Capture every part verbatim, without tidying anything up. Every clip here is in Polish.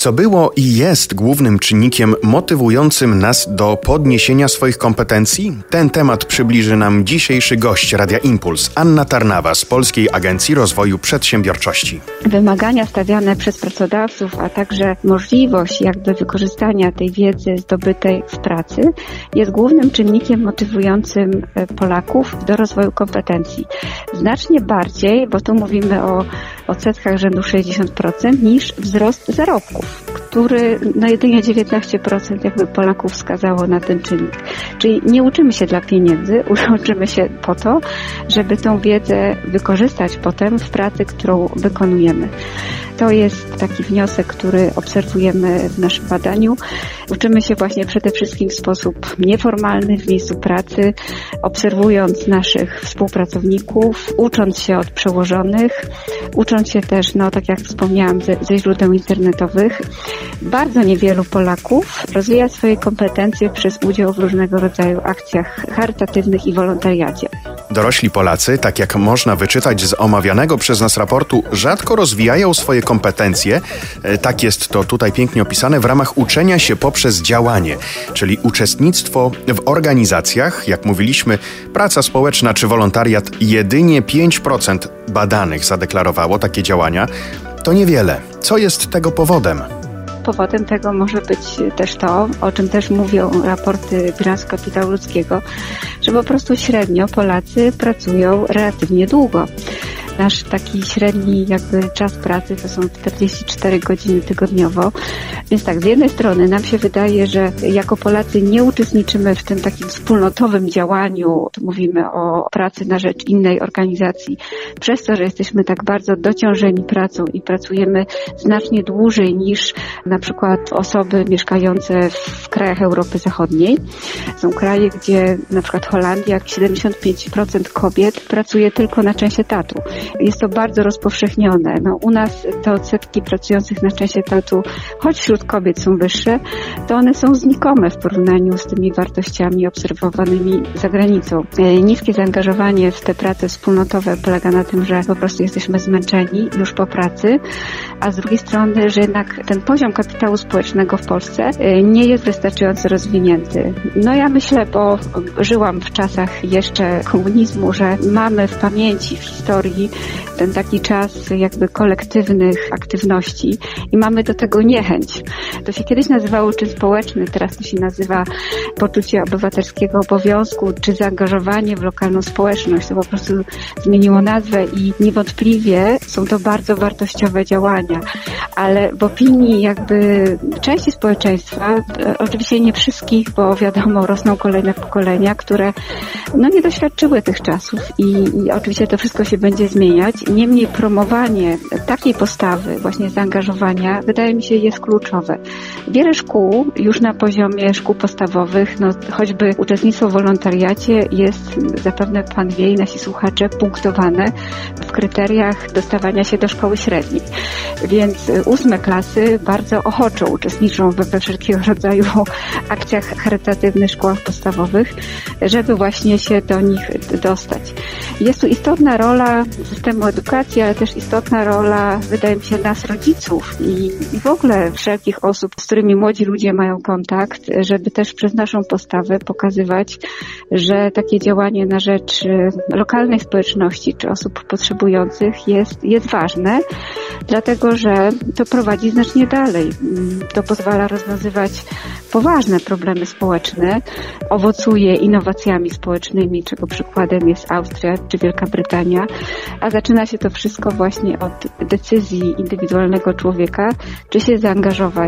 Co było i jest głównym czynnikiem motywującym nas do podniesienia swoich kompetencji? Ten temat przybliży nam dzisiejszy gość Radia Impuls, Anna Tarnawa z Polskiej Agencji Rozwoju Przedsiębiorczości. Wymagania stawiane przez pracodawców, a także możliwość jakby wykorzystania tej wiedzy zdobytej w pracy jest głównym czynnikiem motywującym Polaków do rozwoju kompetencji. Znacznie bardziej, bo tu mówimy o odsetkach rzędu sześćdziesiąt procent, niż wzrost zarobków, który no jedynie dziewiętnaście procent jakby Polaków wskazało na ten czynnik. Czyli nie uczymy się dla pieniędzy, uczymy się po to, żeby tą wiedzę wykorzystać potem w pracy, którą wykonujemy. To jest taki wniosek, który obserwujemy w naszym badaniu. Uczymy się właśnie przede wszystkim w sposób nieformalny w miejscu pracy, obserwując naszych współpracowników, ucząc się od przełożonych, ucząc się też, no tak jak wspomniałam, ze, ze źródeł internetowych. Bardzo niewielu Polaków rozwija swoje kompetencje przez udział w różnego rodzaju akcjach charytatywnych i wolontariacie. Dorośli Polacy, tak jak można wyczytać z omawianego przez nas raportu, rzadko rozwijają swoje kompetencje. Tak jest to tutaj pięknie opisane w ramach uczenia się poprzez działanie, czyli uczestnictwo w organizacjach, jak mówiliśmy, praca społeczna czy wolontariat. Jedynie pięć procent badanych zadeklarowało takie działania. To niewiele. Co jest tego powodem? Powodem tego może być też to, o czym też mówią raporty Bilansu Kapitału Ludzkiego, że po prostu średnio Polacy pracują relatywnie długo. Nasz taki średni jakby czas pracy to są czterdzieści cztery godziny tygodniowo. Więc tak, z jednej strony nam się wydaje, że jako Polacy nie uczestniczymy w tym takim wspólnotowym działaniu, tu mówimy o pracy na rzecz innej organizacji, przez to, że jesteśmy tak bardzo dociążeni pracą i pracujemy znacznie dłużej niż na przykład osoby mieszkające w krajach Europy Zachodniej. Są kraje, gdzie na przykład Holandia, siedemdziesiąt pięć procent kobiet pracuje tylko na część etatu. Jest to bardzo rozpowszechnione. No, u nas te odsetki pracujących na część etatu, choć wśród kobiet są wyższe, to one są znikome w porównaniu z tymi wartościami obserwowanymi za granicą. Niskie zaangażowanie w te prace wspólnotowe polega na tym, że po prostu jesteśmy zmęczeni już po pracy, a z drugiej strony, że jednak ten poziom kapitału społecznego w Polsce nie jest wystarczająco rozwinięty. No ja myślę, bo żyłam w czasach jeszcze komunizmu, że mamy w pamięci, w historii ten taki czas jakby kolektywnych aktywności i mamy do tego niechęć. To się kiedyś nazywało czyn społeczny, teraz to się nazywa poczucie obywatelskiego obowiązku czy zaangażowanie w lokalną społeczność. To po prostu zmieniło nazwę i niewątpliwie są to bardzo wartościowe działania. Ale w opinii jakby części społeczeństwa, oczywiście nie wszystkich, bo wiadomo, rosną kolejne pokolenia, które no nie doświadczyły tych czasów i, i oczywiście to wszystko się będzie zmieniać. Niemniej promowanie takiej postawy, właśnie zaangażowania, wydaje mi się, jest kluczowe. Wiele szkół już na poziomie szkół podstawowych, no choćby uczestnictwo w wolontariacie jest, zapewne pan wie i nasi słuchacze, punktowane w kryteriach dostawania się do szkoły średniej. Więc ósme klasy bardzo ochoczo uczestniczą we, we wszelkiego rodzaju akcjach charytatywnych w szkołach podstawowych, żeby właśnie się do nich dostać. Jest tu istotna rola systemu edukacji, ale też istotna rola, wydaje mi się, nas rodziców i, i w ogóle wszelkich osób, z którymi młodzi ludzie mają kontakt, żeby też przez naszą postawę pokazywać, że takie działanie na rzecz lokalnej społeczności czy osób potrzebujących jest, jest ważne, dlatego że to prowadzi znacznie dalej. To pozwala rozwiązywać poważne problemy społeczne, owocuje innowacjami społecznymi, czego przykładem jest Austria czy Wielka Brytania, a zaczyna się to wszystko właśnie od decyzji indywidualnego człowieka, czy się zaangażować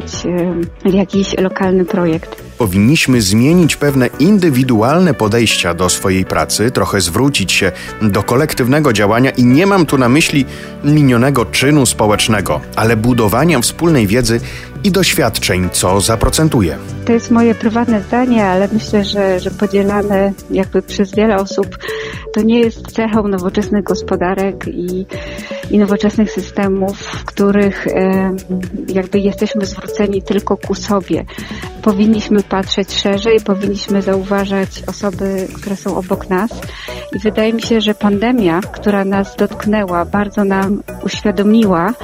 w jakiś lokalny projekt. Powinniśmy zmienić pewne indywidualne podejścia do swojej pracy, trochę zwrócić się do kolektywnego działania i nie mam tu na myśli minionego czynu społecznego, ale budowania wspólnej wiedzy i doświadczeń, co zaprocentuje. To jest moje prywatne zdanie, ale myślę, że, że podzielane jakby przez wiele osób, to nie jest cechą nowoczesnych gospodarek i, i nowoczesnych systemów, w których e, jakby jesteśmy zwróceni tylko ku sobie. Powinniśmy patrzeć szerzej, powinniśmy zauważać osoby, które są obok nas i wydaje mi się, że pandemia, która nas dotknęła, bardzo nam uświadomiła,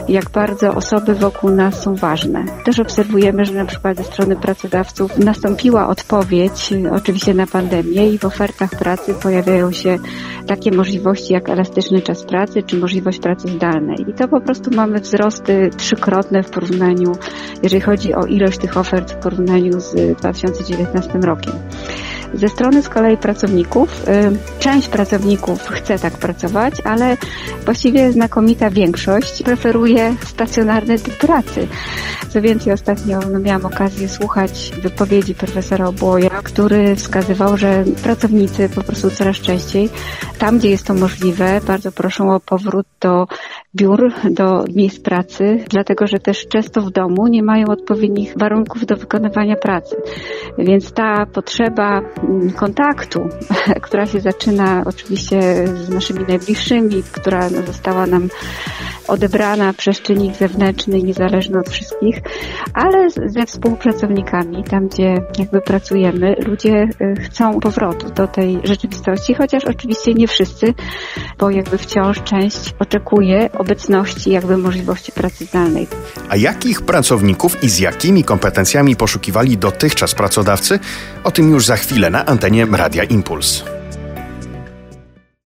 jak bardzo osoby wokół nas są ważne. Też obserwujemy, że na przykład ze strony pracodawców nastąpiła odpowiedź oczywiście na pandemię i w ofertach pracy pojawiają się takie możliwości jak elastyczny czas pracy czy możliwość pracy zdalnej. I to po prostu mamy wzrosty trzykrotne w porównaniu, jeżeli chodzi o ilość tych ofert w porównaniu z dwa tysiące dziewiętnastym rokiem. Ze strony z kolei pracowników, część pracowników chce tak pracować, ale właściwie znakomita większość preferuje stacjonarny typ pracy. Co więcej, ostatnio no, miałam okazję słuchać wypowiedzi profesora Obłoja, który wskazywał, że pracownicy po prostu coraz częściej, tam gdzie jest to możliwe, bardzo proszą o powrót do biur, do miejsc pracy, dlatego że też często w domu nie mają odpowiednich warunków do wykonywania pracy. Więc ta potrzeba kontaktu, która się zaczyna oczywiście z naszymi najbliższymi, która no, została nam odebrana przez czynnik zewnętrzny, niezależny od wszystkich, ale ze współpracownikami, tam gdzie jakby pracujemy, ludzie chcą powrotu do tej rzeczywistości, chociaż oczywiście nie wszyscy, bo jakby wciąż część oczekuje obecności jakby możliwości pracy zdalnej. A jakich pracowników i z jakimi kompetencjami poszukiwali dotychczas pracodawcy? O tym już za chwilę na antenie Radia Impuls.